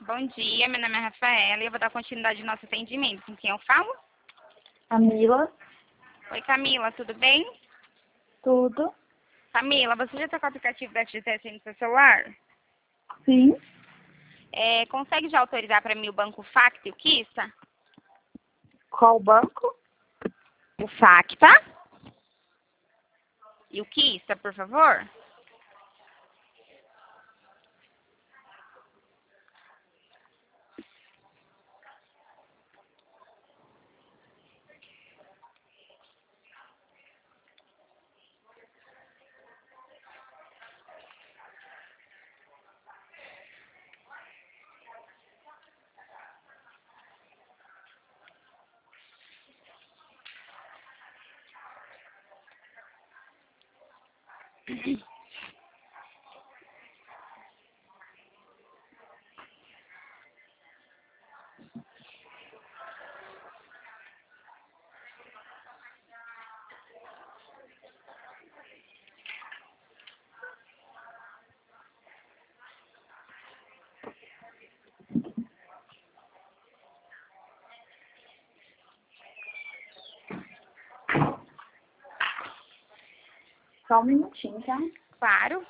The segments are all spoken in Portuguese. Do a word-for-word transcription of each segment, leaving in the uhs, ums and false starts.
Bom dia, meu nome é Rafaela e eu vou dar continuidade ao nosso atendimento. Com quem eu falo? Camila, Oi, Camila, tudo bem? tudo? Camila, você já está com o aplicativo da F G T S no seu celular? Sim. É, consegue já autorizar para mim o Banco Facta e o Quista? Qual banco? O Facta e o Quista, por favor? Só um minutinho, tá? Claro.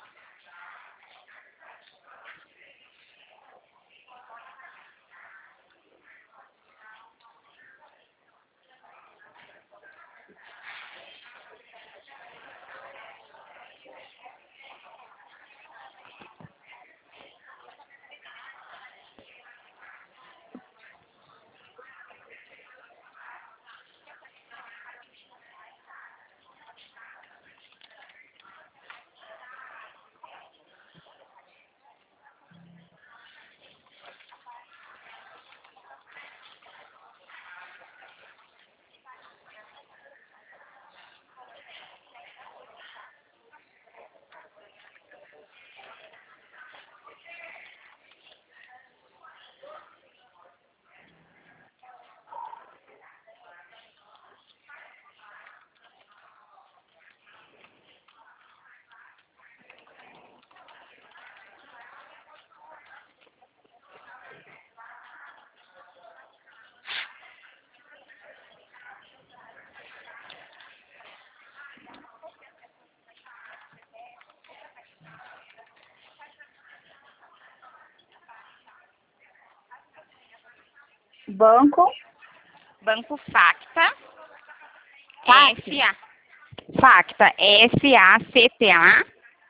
Banco? Banco Facta. Fac? F A. Facta. F A C T A.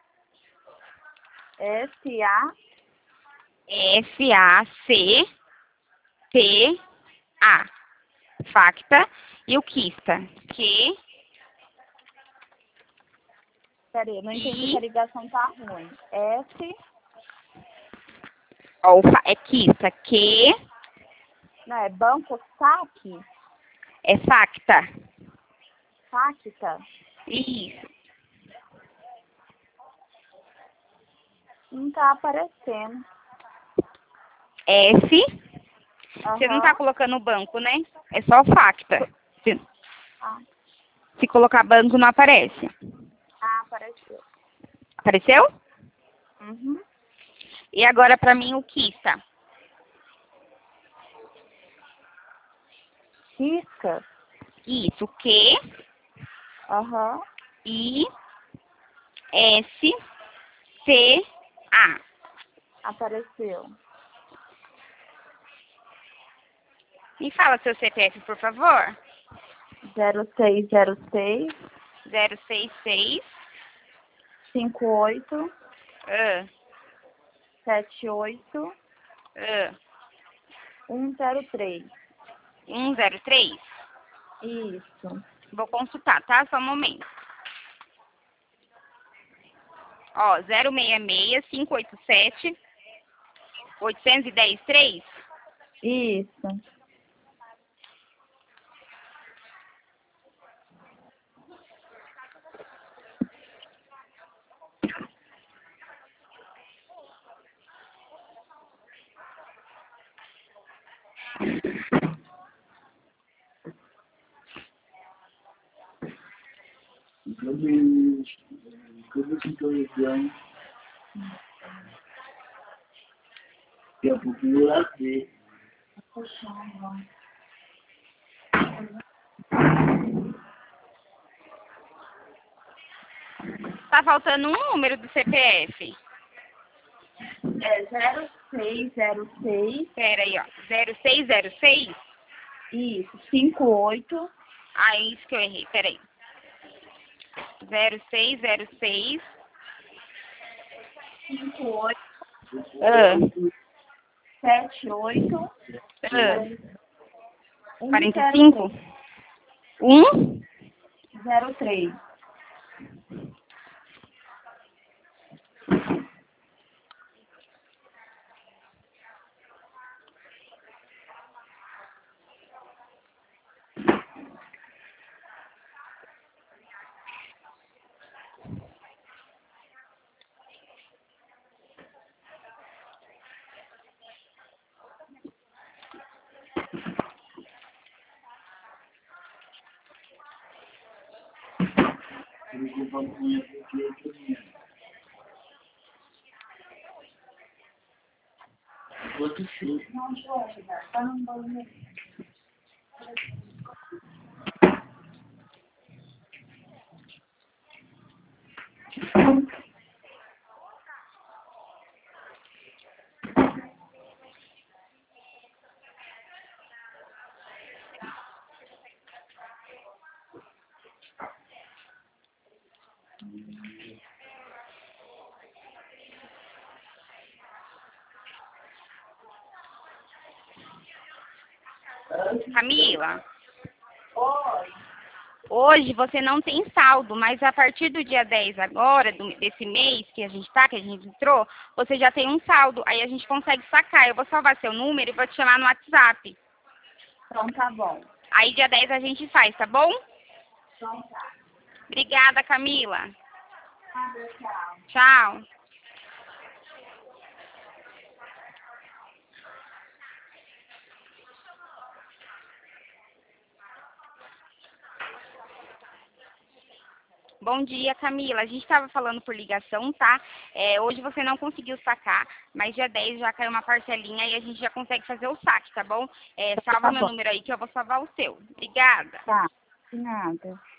S A F A C T A. Facta e o Quista. Q Peraí, eu não entendi I que a ligação tá ruim. S. Ó, o fa- é Quista. Q Não, é banco saque? é Facta. Facta? Isso. Não tá aparecendo. F. Aham. Você não tá colocando o banco, né? É só o Facta. Se, Ah, se colocar banco, não aparece. ah, apareceu. Apareceu? Uhum. E agora pra mim o Quista. Risca? Isso. Q Aham. I S T A. Apareceu. Me fala seu C P F, por favor. zero seis zero seis zero seis seis cinco oito ah, sete oito ah, um zero três. um zero três. Isso. Vou consultar, tá? Só um momento. Ó, zero seis seis cinco oito sete oito um zero três. Isso. Clube, clube de televisão. Eu procuro lá ver. Tá faltando um número do C P F. É zero seis zero seis. Pera aí, ó. zero seis zero seis? Isso. cinco oito. Ah, é isso que eu errei. Pera aí. zero seis zero seis. cinco oito. Ah. sete oito. Ah. quarenta e cinco? um? zero três. Eu vou comprar uma unha porque eu tenho. Enquanto sim. Não, Jorge, tá no banheiro. Camila, Oi. hoje você não tem saldo, mas a partir do dia dez agora, do, desse mês que a gente tá, que a gente entrou, você já tem um saldo. Aí a gente consegue sacar. Eu vou salvar seu número e vou te chamar no WhatsApp. Então tá bom. Aí dia dez a gente faz, tá bom? Então tá. Obrigada, Camila. Nada, tchau. Tchau. Bom dia, Camila. A gente estava falando por ligação, tá? É, hoje você não conseguiu sacar, mas dia dez já caiu uma parcelinha e a gente já consegue fazer o saque, tá bom? É, salva Tá meu bom. número aí que eu vou salvar o seu. Obrigada. Tá. De nada.